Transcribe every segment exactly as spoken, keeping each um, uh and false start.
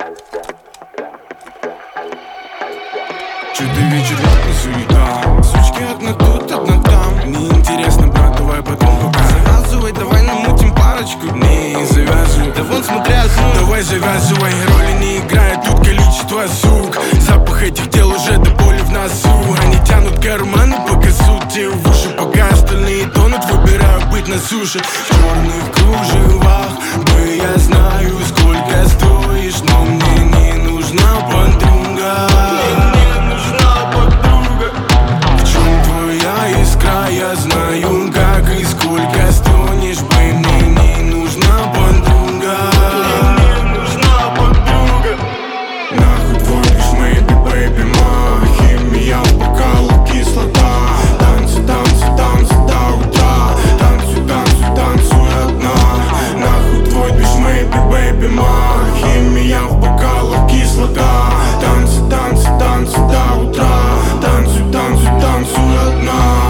Чудо вечер, не суета. Сучки одна тут, одна там. Неинтересно, брат, давай потом пока. Завязывай, давай намутим парочку. Не завязывай, да вон смотри одну. Давай завязывай, роли не играет тут количество сук. Запах этих тел уже до боли в носу. Они тянут карманы, пока суть те в уши. Пока остальные тонут, выбираю быть на суше. В черных кружевах, бы я знаю, сколько стоишь. Но мне не нужна подруга. Я знаю, как и сколько стонешь, бэй, мне не нужна подруга. Мне не нужна подруга. Нахуй твой лишь мэйби, бэйби, ма. Химия в бокалах, кислота. Танцы, танцы, танцы до утра. Танцуй, танцуй, танцуй одна. Нахуй твой лишь мэйби, бэйби, ма. Химия в бокалах, кислота. Танцы, танцы, танцы до утра. Танцуй, танцуй, танцуй одна.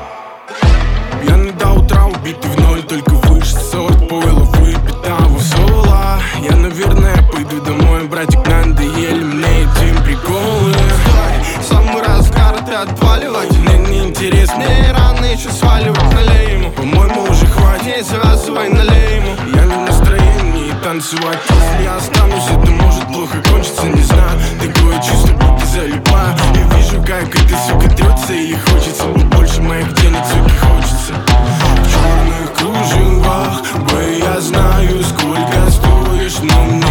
Убитый в ноль, только выше сорт пойла выпитого сола. Я, наверное, пойду домой, братик, надоели мне эти приколы. Стой, самый раз в карты отваливать. Мне не интересно, мне рано еще сваливать. Налей ему, по-моему, уже хватит. Не завязывай, налей ему. Я не в настроении танцевать. Если я останусь, это может плохо кончиться, не знаю. Такое чувство, будто залипаю. Я вижу, как эта сука трется, и хочется побольше моих денег, суки, хочется. В черных кружевах, бэй, я знаю, сколько стоишь, но мне